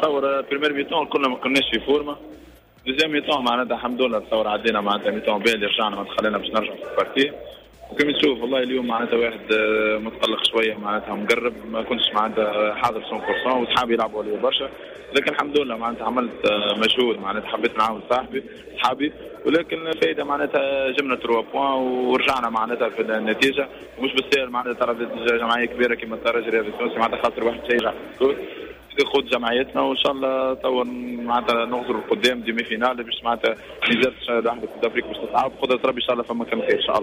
نتصور بريمير ميتون كنا ما كناش في فورمه. دوزيام ميتون معناتها الحمد لله نتصور عدينا معناتها ميتون باهي رجعنا ما خلينا باش نرجع في البارتي. وكما تشوف والله اليوم معناتها واحد متقلق شويه معناتها مقرب ما كنتش معناتها حاضر 100% وصحابي يلعبوا عليه برشا، لكن الحمد لله معناتها عملت مجهود معناتها حبيت نعاون صحابي ولكن الفائده معناتها جبنا 3 بوان ورجعنا معناتها في النتيجه. ومش بالسير معناتها ترى جمعيه كبيره كما الترجي الرياضي التونسي معناتها خاطر واحد شيء يرجع خذ جمعيتنا وان شاء الله تو معناتها نغزروا قدام ديمي فينال باش معناتها نزلت واحد في افريقيا باش تصعب قدرة ربي ان شاء الله فما كان خير ان شاء الله.